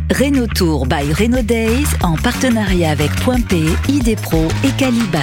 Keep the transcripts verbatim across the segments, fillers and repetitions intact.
Renault Tour by Renault Days en partenariat avec Point P, Idepro et Calibat.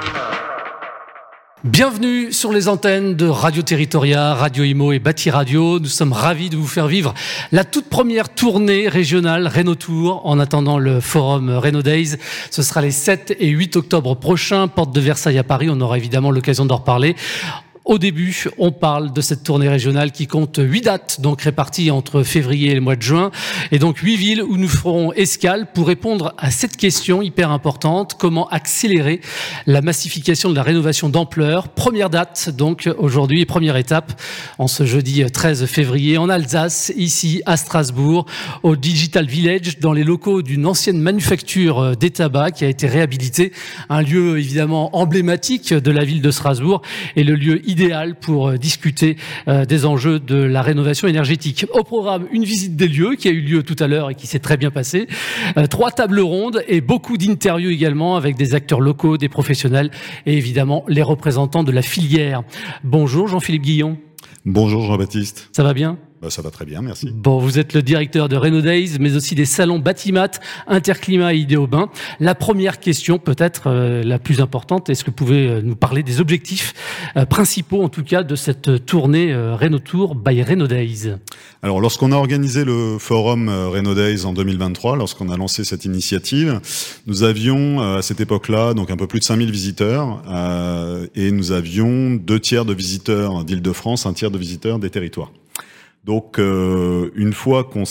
Bienvenue sur les antennes de Radio Territoria, Radio Imo et Bâti Radio. Nous sommes ravis de vous faire vivre la toute première tournée régionale Renault Tour en attendant le forum Renault Days. Ce sera les sept et huit octobre prochains, porte de Versailles à Paris. On aura évidemment l'occasion d'en reparler. Au début, on parle de cette tournée régionale qui compte huit dates, donc réparties entre février et le mois de juin, et donc huit villes où nous ferons escale pour répondre à cette question hyper importante: comment accélérer la massification de la rénovation d'ampleur. Première date, donc aujourd'hui, première étape, en ce jeudi treize février, en Alsace, ici à Strasbourg, au Digital Village, dans les locaux d'une ancienne manufacture des tabacs qui a été réhabilitée, un lieu évidemment emblématique de la ville de Strasbourg et le lieu idéal pour discuter euh, des enjeux de la rénovation énergétique. Au programme, une visite des lieux qui a eu lieu tout à l'heure et qui s'est très bien passée. Euh, trois tables rondes et beaucoup d'interviews également avec des acteurs locaux, des professionnels et évidemment les représentants de la filière. Bonjour Jean-Philippe Guillon. Bonjour Jean-Baptiste. Ça va bien ? Bah, ça va très bien, merci. Bon, vous êtes le directeur de Renault Days, mais aussi des salons Batimat, Interclimat et Idéaubin. La première question, peut-être euh, la plus importante, est-ce que vous pouvez euh, nous parler des objectifs euh, principaux, en tout cas, de cette tournée euh, Renault Tour by Renault Days? Alors, lorsqu'on a organisé le forum euh, Renault Days en deux mille vingt-trois, lorsqu'on a lancé cette initiative, nous avions euh, à cette époque-là donc un peu plus de cinq mille visiteurs euh, et nous avions deux tiers de visiteurs d'Île-de-France, un tiers de visiteurs des territoires. Donc, euh, une fois qu'on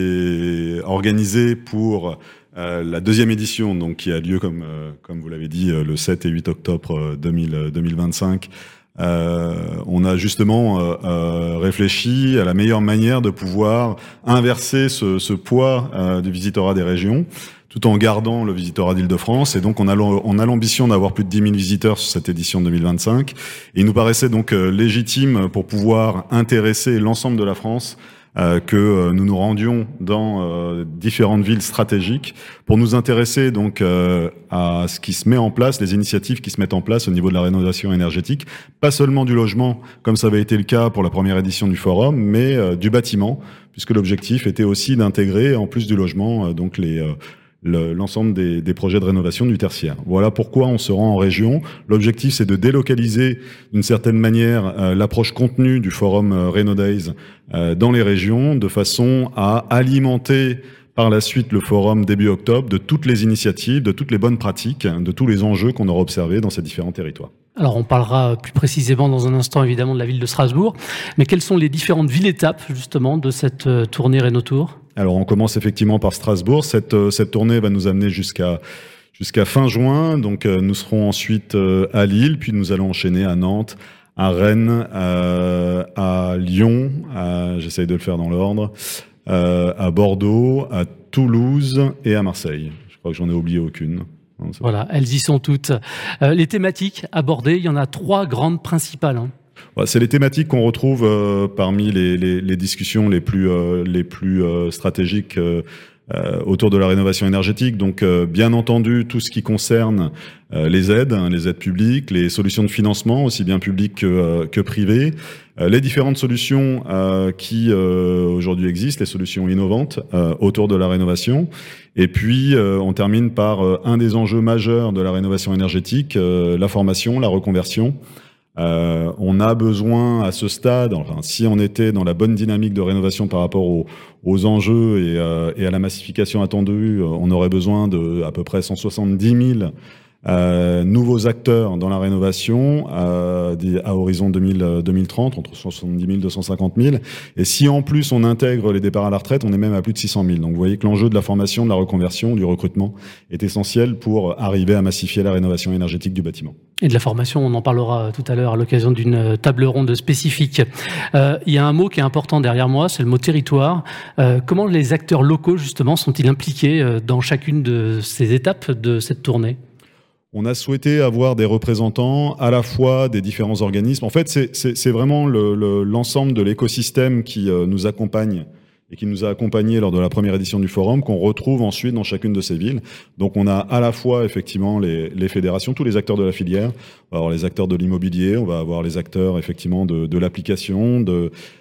s'est organisé pour euh, la deuxième édition, donc qui a lieu, comme euh, comme vous l'avez dit, euh, le sept et huit octobre deux mille vingt-cinq, euh, on a justement euh, euh, réfléchi à la meilleure manière de pouvoir inverser ce, ce poids euh, du visitorat des régions, tout en gardant le visitorat d'Île-de-France. Et donc, on a, on a l'ambition d'avoir plus de dix mille visiteurs sur cette édition deux mille vingt-cinq. Et il nous paraissait donc euh, légitime, pour pouvoir intéresser l'ensemble de la France, euh, que euh, nous nous rendions dans euh, différentes villes stratégiques pour nous intéresser donc euh, à ce qui se met en place, les initiatives qui se mettent en place au niveau de la rénovation énergétique, pas seulement du logement, comme ça avait été le cas pour la première édition du forum, mais euh, du bâtiment, puisque l'objectif était aussi d'intégrer, en plus du logement, euh, donc les... Euh, Le, l'ensemble des, des projets de rénovation du tertiaire. Voilà pourquoi on se rend en région. L'objectif, c'est de délocaliser d'une certaine manière euh, l'approche contenue du forum euh, Renault Days euh, dans les régions, de façon à alimenter par la suite le forum début octobre de toutes les initiatives, de toutes les bonnes pratiques, de tous les enjeux qu'on aura observés dans ces différents territoires. Alors, on parlera plus précisément dans un instant, évidemment, de la ville de Strasbourg. Mais quelles sont les différentes villes-étapes, justement, de cette euh, tournée Renault Tour ? Alors, on commence effectivement par Strasbourg. Cette, euh, cette tournée va nous amener jusqu'à jusqu'à fin juin. Donc, euh, nous serons ensuite euh, à Lille, puis nous allons enchaîner à Nantes, à Rennes, euh, à Lyon, à, j'essaye de le faire dans l'ordre, euh, à Bordeaux, à Toulouse et à Marseille. Je crois que j'en ai oublié aucune. Voilà, elles y sont toutes. Euh, les thématiques abordées, il y en a trois grandes principales. Hein. Ouais, c'est les thématiques qu'on retrouve euh, parmi les, les, les discussions les plus, euh, les plus euh, stratégiques euh, euh, autour de la rénovation énergétique. Donc, euh, bien entendu, tout ce qui concerne euh, les aides, hein, les aides publiques, les solutions de financement, aussi bien publiques que, euh, que privées, euh, les différentes solutions euh, qui euh, aujourd'hui existent, les solutions innovantes euh, autour de la rénovation. Et puis, euh, on termine par euh, un des enjeux majeurs de la rénovation énergétique, euh, la formation, la reconversion. Euh, on a besoin à ce stade, enfin, si on était dans la bonne dynamique de rénovation par rapport aux, aux enjeux et, euh, et à la massification attendue, on aurait besoin de à peu près cent soixante-dix mille euh, nouveaux acteurs dans la rénovation euh, à horizon deux mille trente, entre cent soixante-dix mille et deux cent cinquante mille. Et si en plus on intègre les départs à la retraite, on est même à plus de six cent mille. Donc vous voyez que l'enjeu de la formation, de la reconversion, du recrutement est essentiel pour arriver à massifier la rénovation énergétique du bâtiment. Et de la formation, on en parlera tout à l'heure à l'occasion d'une table ronde spécifique. Euh, il y a un mot qui est important derrière moi, c'est le mot territoire. Euh, comment les acteurs locaux, justement, sont-ils impliqués dans chacune de ces étapes de cette tournée ? On a souhaité avoir des représentants à la fois des différents organismes. En fait, c'est, c'est, c'est vraiment le, le, l'ensemble de l'écosystème qui euh, nous accompagne et qui nous a accompagnés lors de la première édition du forum, qu'on retrouve ensuite dans chacune de ces villes. Donc on a à la fois effectivement les, les fédérations, tous les acteurs de la filière, on va avoir les acteurs de l'immobilier, on va avoir les acteurs effectivement de, de l'application, de,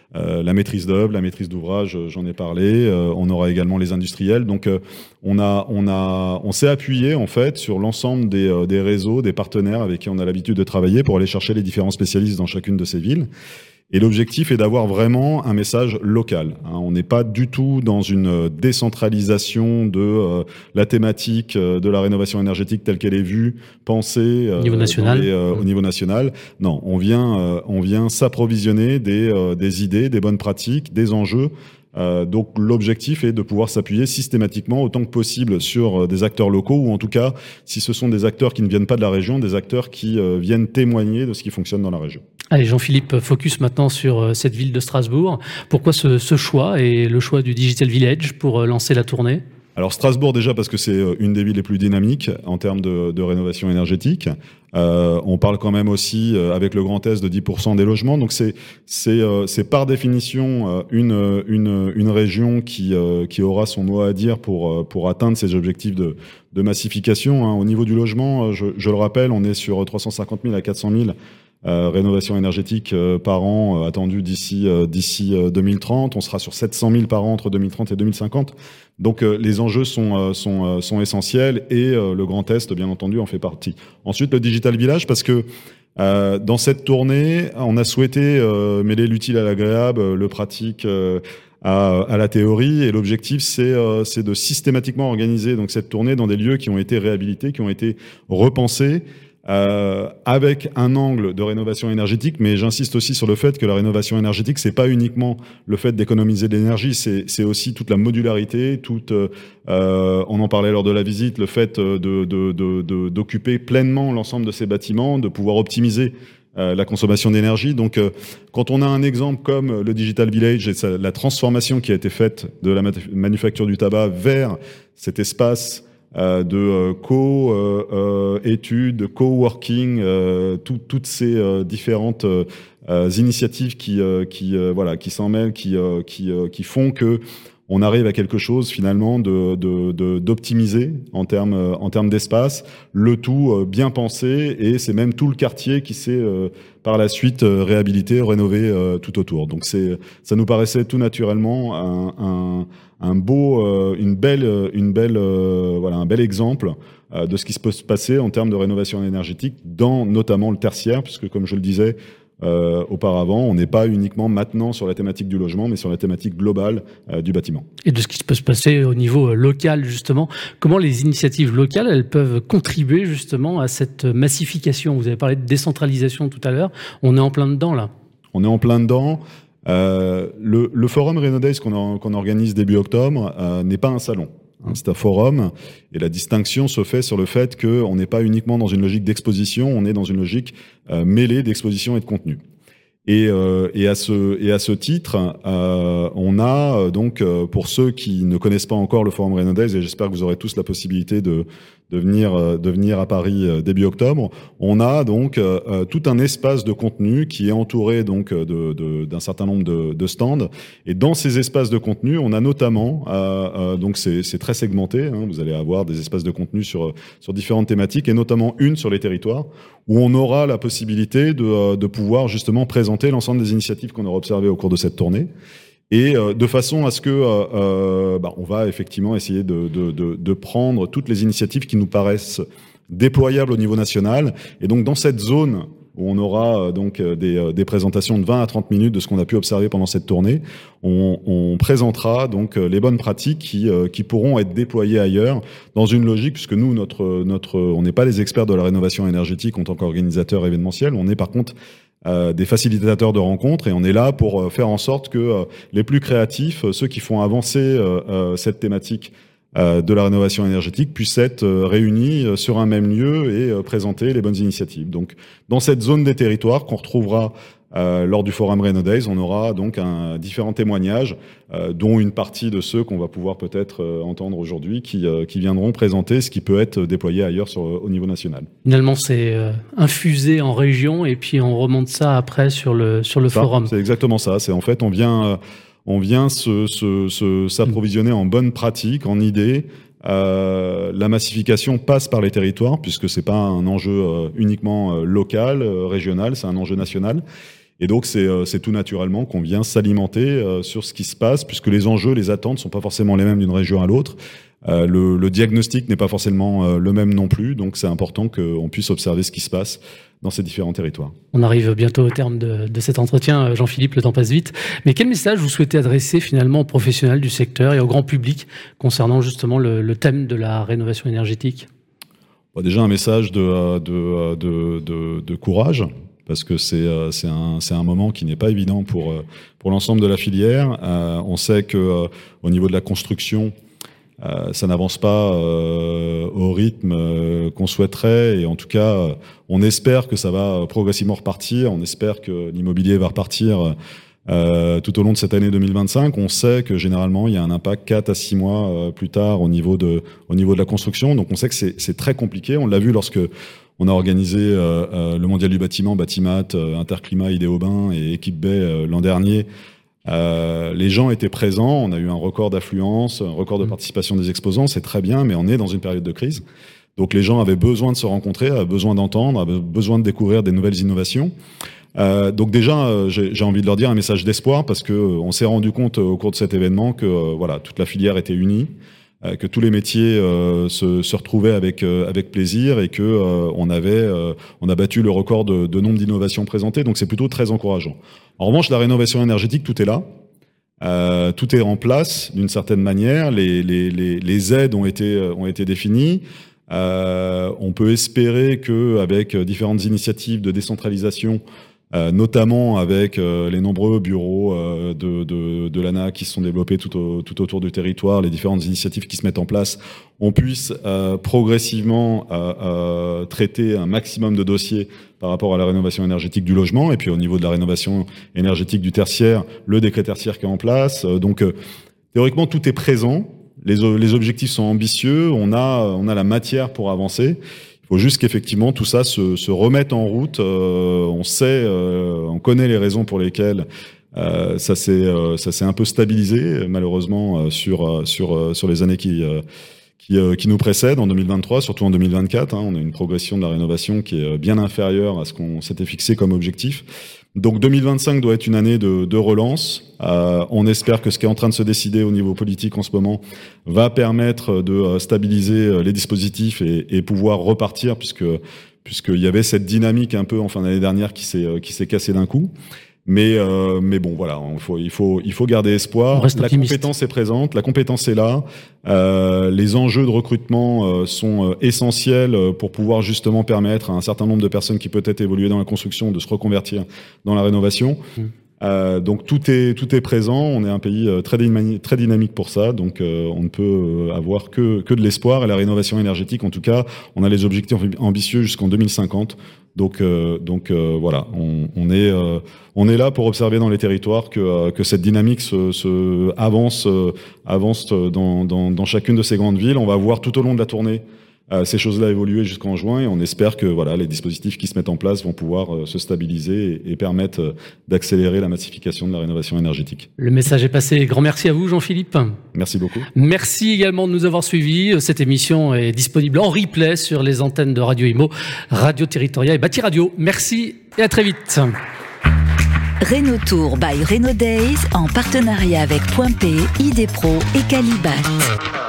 euh, la maîtrise d'œuvre, la maîtrise d'ouvrage, j'en ai parlé. Euh, on aura également les industriels. Donc, euh, on a, on a, on s'est appuyé en fait sur l'ensemble des, euh, des réseaux, des partenaires avec qui on a l'habitude de travailler pour aller chercher les différents spécialistes dans chacune de ces villes. Et l'objectif est d'avoir vraiment un message local. Hein, on n'est pas du tout dans une décentralisation de euh, la thématique euh, de la rénovation énergétique telle qu'elle est vue, pensée euh, au niveau national. Les, euh, au niveau national. Non, on vient, euh, on vient s'approvisionner des, euh, des idées, des bonnes pratiques, des enjeux. Euh, donc l'objectif est de pouvoir s'appuyer systématiquement autant que possible sur euh, des acteurs locaux, ou en tout cas, si ce sont des acteurs qui ne viennent pas de la région, des acteurs qui euh, viennent témoigner de ce qui fonctionne dans la région. Allez, Jean-Philippe, focus maintenant sur euh, cette ville de Strasbourg. Pourquoi ce, ce choix et le choix du Digital Village pour euh, lancer la tournée ? Alors Strasbourg déjà parce que c'est une des villes les plus dynamiques en termes de, de rénovation énergétique. Euh, on parle quand même aussi euh, avec le Grand Est de dix pour cent des logements, donc c'est c'est euh, c'est par définition euh, une une une région qui euh, qui aura son mot à dire pour euh, pour atteindre ses objectifs de de massification. Hein. Au niveau du logement, je, je le rappelle, on est sur trois cent cinquante mille à quatre cent mille Euh, rénovation énergétique euh, par an euh, attendue d'ici euh, d'ici euh, deux mille trente. On sera sur sept cent mille par an entre deux mille trente et deux mille cinquante. Donc euh, les enjeux sont euh, sont euh, sont essentiels et euh, le Grand Est, bien entendu, en fait partie. Ensuite, le Digital Village, parce que euh, dans cette tournée, on a souhaité euh, mêler l'utile à l'agréable, le pratique euh, à, à la théorie, et l'objectif c'est euh, c'est de systématiquement organiser donc cette tournée dans des lieux qui ont été réhabilités, qui ont été repensés. Euh, avec un angle de rénovation énergétique, mais j'insiste aussi sur le fait que la rénovation énergétique, c'est pas uniquement le fait d'économiser de l'énergie, c'est, c'est aussi toute la modularité, toute, euh, on en parlait lors de la visite, le fait de, de, de, de, d'occuper pleinement l'ensemble de ces bâtiments, de pouvoir optimiser euh, la consommation d'énergie. Donc, euh, quand on a un exemple comme le Digital Village et sa, la transformation qui a été faite de la manufacture du tabac vers cet espace Euh, de euh, co-études, euh, euh, co-working, euh, tout, toutes ces euh, différentes euh, initiatives qui, euh, qui, euh, voilà, qui s'en mêlent, qui, euh, qui, euh, qui font que on arrive à quelque chose finalement de, de, de, d'optimiser en termes, en termes d'espace, le tout euh, bien pensé, et c'est même tout le quartier qui s'est euh, par la suite euh, réhabilité, rénové euh, tout autour. Donc c'est, ça nous paraissait tout naturellement un, un, un beau, euh, une belle, une belle, euh, voilà, un bel exemple euh, de ce qui se peut se passer en termes de rénovation énergétique dans notamment le tertiaire, puisque comme je le disais, Euh, auparavant, on n'est pas uniquement maintenant sur la thématique du logement, mais sur la thématique globale euh, du bâtiment. Et de ce qui peut se passer au niveau local, justement. Comment les initiatives locales, elles peuvent contribuer justement à cette massification ? Vous avez parlé de décentralisation tout à l'heure. On est en plein dedans, là. On est en plein dedans. Euh, le, le forum Renodays qu'on, a, qu'on organise début octobre euh, n'est pas un salon. C'est un forum, et la distinction se fait sur le fait qu'on n'est pas uniquement dans une logique d'exposition, on est dans une logique euh, mêlée d'exposition et de contenu. Et, euh, et, à ce, et à ce titre, euh, on a donc, euh, pour ceux qui ne connaissent pas encore le forum Renodays, et j'espère que vous aurez tous la possibilité de, de, venir, euh, de venir à Paris euh, début octobre, on a donc euh, tout un espace de contenu qui est entouré donc de, de, d'un certain nombre de, de stands. Et dans ces espaces de contenu, on a notamment, euh, euh, donc c'est, c'est très segmenté, hein, vous allez avoir des espaces de contenu sur, sur différentes thématiques, et notamment une sur les territoires, où on aura la possibilité de, de pouvoir justement présenter l'ensemble des initiatives qu'on aura observées au cours de cette tournée, et euh, de façon à ce que euh, bah, on va effectivement essayer de, de, de, de prendre toutes les initiatives qui nous paraissent déployables au niveau national. Et donc dans cette zone où on aura euh, donc des, euh, des présentations de vingt à trente minutes de ce qu'on a pu observer pendant cette tournée, on, on présentera donc les bonnes pratiques qui, euh, qui pourront être déployées ailleurs dans une logique, puisque nous, notre, notre, on n'est pas les experts de la rénovation énergétique en tant qu'organisateur événementiel, on est par contre Euh, des facilitateurs de rencontres, et on est là pour euh, faire en sorte que euh, les plus créatifs, euh, ceux qui font avancer euh, euh, cette thématique euh, de la rénovation énergétique, puissent être euh, réunis euh, sur un même lieu et euh, présenter les bonnes initiatives. Donc, dans cette zone des territoires qu'on retrouvera Euh, lors du forum Renodays, on aura donc un, différents témoignages, euh, dont une partie de ceux qu'on va pouvoir peut-être euh, entendre aujourd'hui, qui, euh, qui viendront présenter ce qui peut être déployé ailleurs sur, au niveau national. Finalement, c'est euh, infusé en région, et puis on remonte ça après sur le, sur le ça, forum. C'est exactement ça. C'est en fait, on vient, euh, on vient se, se, se, s'approvisionner en bonnes pratiques, en idées. Euh, la massification passe par les territoires, puisque c'est pas un enjeu euh, uniquement euh, local, euh, régional, c'est un enjeu national. Et donc, c'est, euh, c'est tout naturellement qu'on vient s'alimenter euh, sur ce qui se passe, puisque les enjeux, les attentes sont pas forcément les mêmes d'une région à l'autre. Euh, le, le diagnostic n'est pas forcément euh, le même non plus, donc c'est important qu'on puisse observer ce qui se passe dans ces différents territoires. On arrive bientôt au terme de, de cet entretien, Jean-Philippe, le temps passe vite. Mais quel message vous souhaitez adresser finalement aux professionnels du secteur et au grand public concernant justement le, le thème de la rénovation énergétique ? Bon, déjà un message de, de, de, de, de courage, parce que c'est, c'est, un, c'est un moment qui n'est pas évident pour, pour l'ensemble de la filière. Euh, on sait qu'au niveau de la construction, Euh, ça n'avance pas euh, au rythme euh, qu'on souhaiterait, et en tout cas, euh, on espère que ça va progressivement repartir. On espère que l'immobilier va repartir euh, tout au long de cette année deux mille vingt-cinq. On sait que généralement, il y a un impact quatre à six mois euh, plus tard au niveau de au niveau de la construction. Donc, on sait que c'est, c'est très compliqué. On l'a vu lorsque on a organisé euh, euh, le Mondial du bâtiment, Batimat, euh, Interclimat, Idéaubin et Équipe B euh, l'an dernier. Euh, les gens étaient présents, on a eu un record d'affluence, un record de participation des exposants, c'est très bien, mais on est dans une période de crise. Donc les gens avaient besoin de se rencontrer, avaient besoin d'entendre, avaient besoin de découvrir des nouvelles innovations. Euh, donc déjà, euh, j'ai, j'ai envie de leur dire un message d'espoir, parce que euh, on s'est rendu compte euh, au cours de cet événement que euh, voilà, toute la filière était unie, euh, que tous les métiers euh, se, se retrouvaient avec euh, avec plaisir, et que euh, on avait euh, on a battu le record de, de nombre d'innovations présentées. Donc c'est plutôt très encourageant. En revanche, la rénovation énergétique, tout est là. Euh, tout est en place d'une certaine manière. Les, les, les, les aides ont été, ont été définies. Euh, on peut espérer qu'avec différentes initiatives de décentralisation, euh, notamment avec euh, les nombreux bureaux euh, de, de, de l'A N A qui se sont développés tout, au, tout autour du territoire, les différentes initiatives qui se mettent en place, on puisse euh, progressivement euh, euh, traiter un maximum de dossiers par rapport à la rénovation énergétique du logement. Et puis au niveau de la rénovation énergétique du tertiaire, le décret tertiaire qui est en place. Donc euh, théoriquement, tout est présent. Les, les objectifs sont ambitieux. On a, on a la matière pour avancer. Il faut juste qu'effectivement tout ça se, se remette en route. Euh, on sait, euh, on connaît les raisons pour lesquelles euh, ça s'est, euh, ça s'est un peu stabilisé malheureusement euh, sur, sur, euh, sur les années qui euh, Qui, euh, qui nous précède en deux mille vingt-trois, surtout en deux mille vingt-quatre. Hein, on a une progression de la rénovation qui est bien inférieure à ce qu'on s'était fixé comme objectif. Donc deux mille vingt-cinq doit être une année de, de relance. Euh, on espère que ce qui est en train de se décider au niveau politique en ce moment va permettre de stabiliser les dispositifs et, et pouvoir repartir, puisque puisqu'il y avait cette dynamique un peu en fin d'année dernière qui s'est qui s'est cassée d'un coup. Mais euh, mais bon voilà, il faut il faut il faut garder espoir. La optimiste. Compétence est présente, la compétence est là. Euh, les enjeux de recrutement euh, sont euh, essentiels pour pouvoir justement permettre à un certain nombre de personnes qui peut-être évoluaient dans la construction de se reconvertir dans la rénovation. Mmh. Euh, donc tout est tout est présent. On est un pays euh, très dynamique, très dynamique pour ça. Donc euh, on ne peut avoir que que de l'espoir. Et la rénovation énergétique, en tout cas, on a les objectifs ambitieux jusqu'en deux mille cinquante. Donc, euh, donc euh, voilà, on, on est, euh, on est là pour observer dans les territoires que, euh, que cette dynamique se, se avance, euh, avance dans, dans, dans chacune de ces grandes villes. On va voir tout au long de la tournée euh, ces choses-là évoluer jusqu'en juin, et on espère que voilà, les dispositifs qui se mettent en place vont pouvoir euh, se stabiliser et, et permettre euh, d'accélérer la massification de la rénovation énergétique. Le message est passé. Grand merci à vous, Jean-Philippe. Merci beaucoup. Merci également de nous avoir suivis. Cette émission est disponible en replay sur les antennes de Radio Imo, Radio Territoria et Bâti Radio. Merci et à très vite. Rénotour by Reno Days en partenariat avec Point P, Idépro et Calibat.